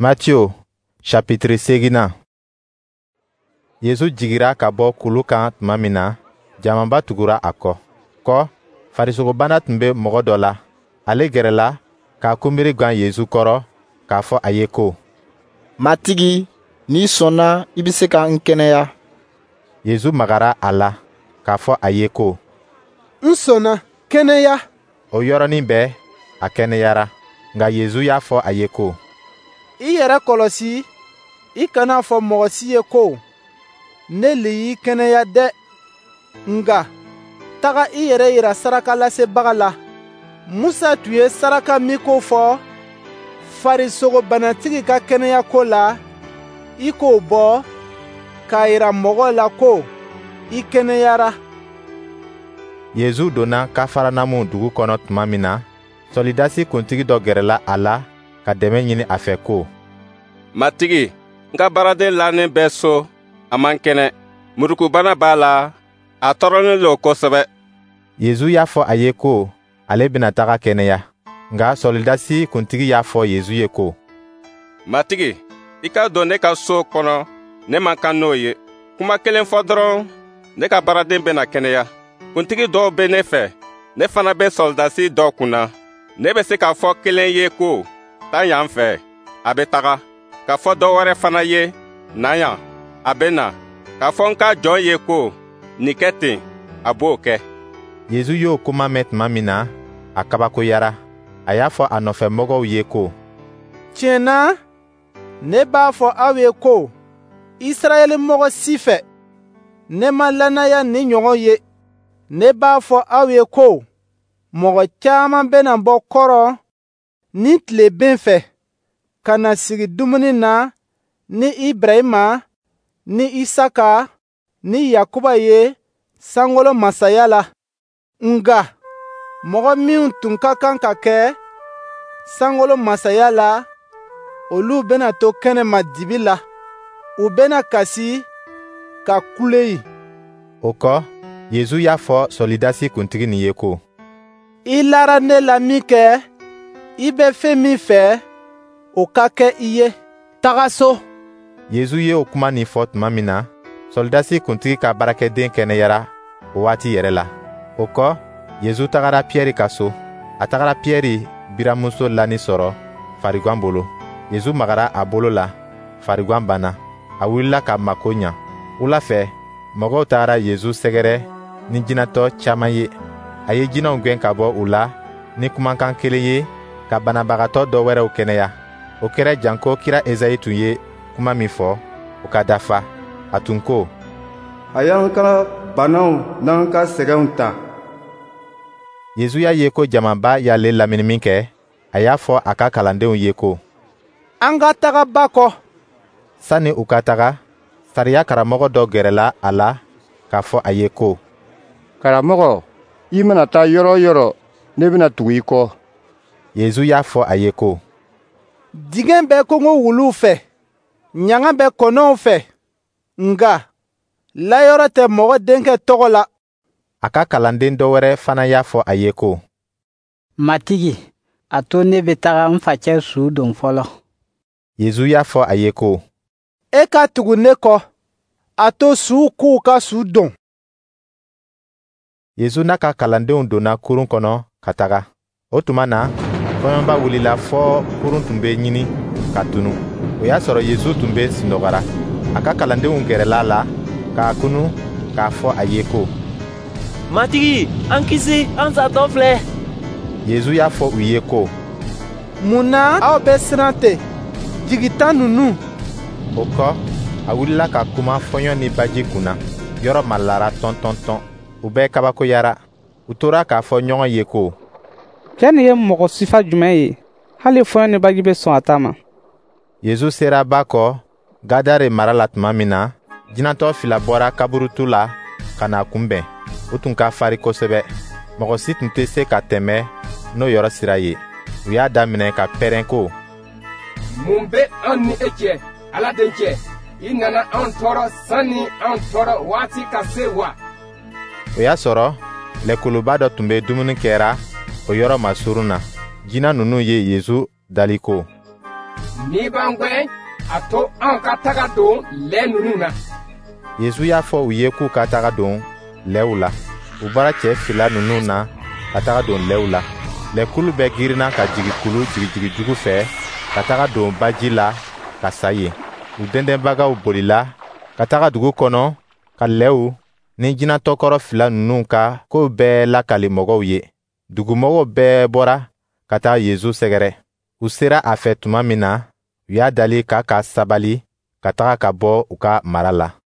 Matthieu chapitre 8. Yesu jigira ka bɔ kulu kan tuma min na, jamaba tugura a kɔ. Farisogobana tun bɛ mɔgɔ dɔ la. Ale gɛrɛla k'a kunbiri gan Yesu kɔrɔ k'a fɔ a ye ko: Matigi, n'i sɔnna i bɛ se ka n kɛnɛya. Yesu magara a la k'a fɔ a ye ko: N sɔnna, kɛnɛya. O yɔrɔnin bɛɛ a kɛnɛyara. Nka Yesu y'a fɔ a ye ko: I yɛrɛ kɔlɔsi, i kana fɔ mɔgɔ si ye ko ne le y'i kɛnɛya dɛ. Nka taga i yɛrɛ yira saraka lasebaga la. Musa tun ye saraka min ko fɔ farisogobanatigi ka kɛnɛya ko la, i k'o bɔ k'a yira mɔgɔw la ko i kɛnɛyara. Yesu donna Kafaranamu dugu kɔnɔ tuma min na, solidasi kuntigi dɔ gɛrɛla a la ka dɛmɛ ɲini a fɛ ko: Matigi, n ka baaraden lannen bɛ so, a man kɛnɛ. Murukubana b'a la, a tɔɔrɔlen lo kosɛbɛ. Yesu y'a fɔ a ye ko ale bɛna taga kɛnɛya. Nka solidasi kuntigi y'a fɔ Yesu ye ko: Matigi, i ka don ne ka so kɔnɔ, ne man kan n'o ye. Kuma kelen fɔ dɔrɔn, ne ka baaraden bɛna kɛnɛya. Kuntigi dɔw bɛ ne fɛ, ne fana bɛ solidasi dɔw kunna. Ne bɛ se k'a fɔ kelen ye ko: taa yan fɛ, a bɛ taga. K'a fɔ dɔ wɛrɛ fana ye: na yan, a bɛ na. K'a fɔ n ka jɔn ye ko: nin kɛ ten, a b'o kɛ. Yesu y'o kuma mɛn tuma min na, a kabakoyara. A y'a fɔ a nɔfɛmɔgɔw ye ko: Tiɲɛ na, ne b'a fɔ aw ye ko Israɛl mɔgɔ si fɛ ne ma lannaya ni ɲɔgɔn ye. Ne b'a fɔ aw ye ko mɔgɔ caman bɛna bɔ kɔrɔ ni tileben fɛ ka na sigi dumuni na ni Ibrahima ni Isaka ni Yakuba ye sankolo masaya la. Nga mɔgɔ minw tun ka kan ka kɛ sankolo masaya la, olu bɛna to kɛnɛma dibi la. U bɛna kasi ka kule yen. O kɔ, Yesu y'a fɔ solidasi kuntigi nin ye ko: I lara ne la min kɛ, i bɛ fɛn min fɛ, o ka kɛ i ye. Taga so. Yesu ye o kuma nin fɔ tuma min na, solidasi kuntigi ka baarakɛden kɛnɛyara o waati yɛrɛ la. O kɔ, Yesu tagara Piyɛri ka so. A tagara Piyɛri biramuso lani sɔrɔ farigwan bolo. Yesu magara a bolo la, farigwan banna. A wulila ka mako ɲa. Wula fɛ, mɔgɔw tagara Yesu sɛgɛrɛ ni jinatɔ caman ye. A ye jinaw gɛn ka bɔ u la ni kumakan kelen ye ka banabagatɔ dɔ wɛrɛw kɛnɛya. O kɛra janko kira Ezayi tun ye kuma min fɔ, o ka dafa. A tun ko: a y'an ka banaw n'an ka sɛgɛnw ta. Yesu y'a ye ko jamaba y'ale lamini min kɛ, a y'a fɔ a ka kalandenw ye ko: an ka taga ba kɔ. Sanni u ka taga, sariya karamɔgɔ dɔ gɛrɛla a la k'a fɔ a ye ko: Karamɔgɔ, i mana taa yɔrɔ o yɔrɔ, ne bɛna tugu i kɔ. Yesu y'a fɔ a ye ko: Digɛn bɛ kɔngɔ wuluw fɛ, ɲaŋa bɛ kɔnɔw fɛ, nga layɔrɔ tɛ mɔgɔ denkɛ tɔgɔ la. A ka kalanden dɔ wɛrɛ fana y'a fɔ a ye ko: Matigi, a to ne bɛ taga n facɛ su don fɔlɔ. Yesu y'a fɔ a ye ko: E ka tugu ne kɔ, a to suw k'u ka su don. Yesu n'a ka kalandenw donna kurun kɔnɔ ka taga. O tuma na, kɔɲɔba wulila fɔ kurun tun bɛ ɲini ka tunu. O y'a sɔrɔ Yesu tun bɛ sunɔgɔra. A ka kalandenw gɛrɛl'a la k'a kunu k'a fɔ a ye ko: Matigi, an kisi, an satɔ filɛ. Yesu y'a fɔ u ye ko: Mun na aw bɛ siran ten? Jigita ninnu. O kɔ, a wulila ka kuma fɔɲɔ ni baji kunna. Yɔrɔ malara tɔn-tɔn-tɔn. U bɛɛ kabakoyara. U tora k'a fɔ ɲɔgɔn ye ko: Cɛ nin ye mɔgɔ sifa jumɛn ye? Hali fɔɲɔ ni baji bɛ sɔn a ta ma. Yesu sera ba kɔ Gadare mara la tuma min na, jinatɔ fila bɔra kaburutu la ka na kunbɛn. U tun ka fari kosɛbɛ. Mɔgɔ si tun tɛ se ka tɛmɛ n'o yɔrɔ sira ye. U y'a daminɛ ka pɛrɛn ko: mun bɛ an ni e cɛ, Ala den cɛ? I nana an tɔɔrɔ sanni an tɔɔrɔ waati ka se wa? O y'a sɔrɔ lɛkoloba dɔ tun bɛ dumuni kɛra o yɔrɔ masurun na. Jina ninnu ye Yesu dali ko: n'i b'an gwɛn a to an ka taga don lɛ ninnu na. Yesu y'a fɔ u ye k'u ka taga don lɛw la. U bɔra cɛ fila ninnu na ka taga don lɛw la. Lɛkulu bɛɛ girinna ka jigi kulu jigijigi jugu fɛ ka taga don baji la ka sa yen. U dɛndɛnbagaw bolila ka taga dugu kɔnɔ ka lɛw ni jinatɔkɔrɔ fila ninnu ka kow bɛɛ lakali mɔgɔw ye. Dugumɔgɔw bɛɛ bɔra ka taa Yesu sɛgɛrɛ. U sera a fɛ tuma min na, u y'a dali k'a ka sabali ka taga ka bɔ u ka mara la.